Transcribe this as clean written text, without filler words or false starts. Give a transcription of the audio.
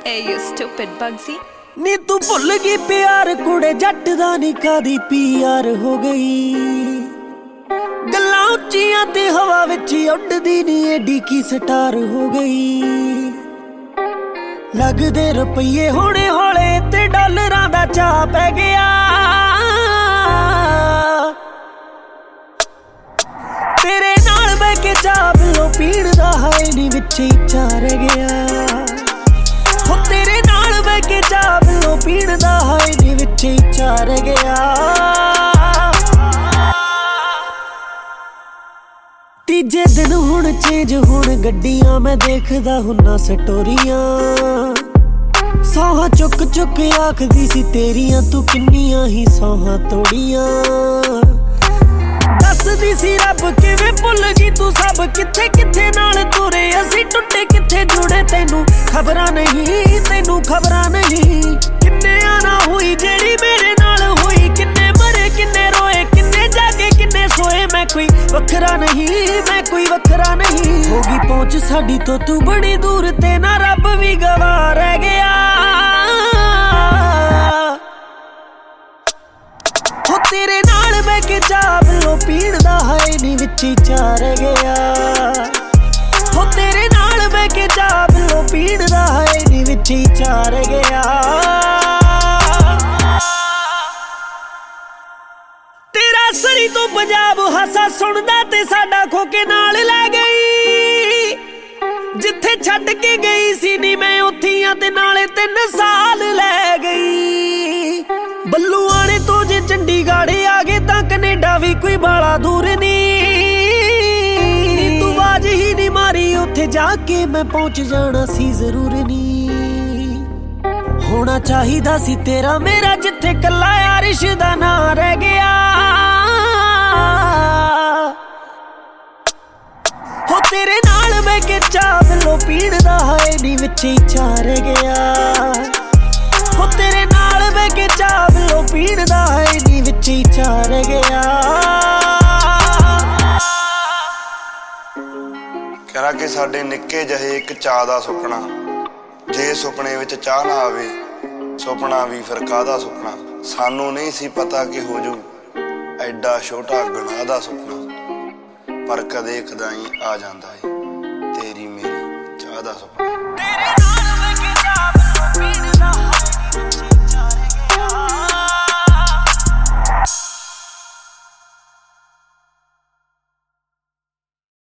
Hey you stupid Bugsy नी तू भुल गई प्यार कुड़े जट दा नी कादी पीआर हो गई। गल्लां उच्चियां ते हवा विच उड़दी नी एडी की स्टार हो गई। लगदे रुपये होने होले ते डॉलरां दा चा पै गया। तेरे नाल मैं के चाह पिलो पीण दा हाय नी विच ही चा रह गया। हो तेरे नाल मैं के चाह पिलो पीण दा हाय नी विच ही चा रह गया। तीजे दिन हुण चेंज हुण गड्डियां मैं देखदा हुन्ना स्टोरियां। सौहां चुक चुक आखदी सी तेरियां तू किन्नियां ही सौहां तोड़ियां। दसदी सी रब किवें भुल गई तू सब किथे किथे नाल तुरे असी टुटे किथे जुड़े तैनू खबरां नहीं तैनू खबरां नहीं। किन्ने ना हुई जेड़ी मेरे नाल हुई किन्ने मरे किन्ने रोए किन्ने जागे किन्ने सोए। मैं कोई वखरा नहीं मैं कोई वखरा नहीं। होगी पहुंच साडी तो तू बड़ी दूर ते ना रब भी गवाह रह गया। हो तेरे नाल मैं के चाह पिलो पीण दा हाय नी विच ही चा रह गया। हो तेरे नाल मैं के चाह पिलो पीण दा हाय नी विच ही चा रह गया। तेरा सरी तो पंजाब हासा सुनदा ते साडा खो के नाल लै गई। जिथे छड्ड के गई सी नी मैं उत्थियां ते नाले 3 साल लै गई। बल्लूआणे तो जे चंडीगढ़ आ गए तां कनेडा भी कोई बाला दूर नी। तू बाज ही नी मारी उत्थे जाके मैं पहुंच जाना सी जरूर नी। होना चाहिदा सी तेरा मेरा जिथे कल्ला यारिश दा ना रह गया। हो तेरे नाल मैं के चाह पिलो पीण दा हाय नी विच ही चा रह गया। हो तेरे नाल मैं के चाह पिलो पीण दा हाय नी विच ही चा रह गया। करा के साडे निक्के जहे एक चाह दा सुपना जे सुपने विच चाह ना आवे सुपना भी फिर काहदा सुपना। सानू नहीं सी पता कि हो जू एडा छोटा गुनाह दा सुपना। पर कदे कदाई आ जांदा है तेरी मेरी चाह दा सुपना।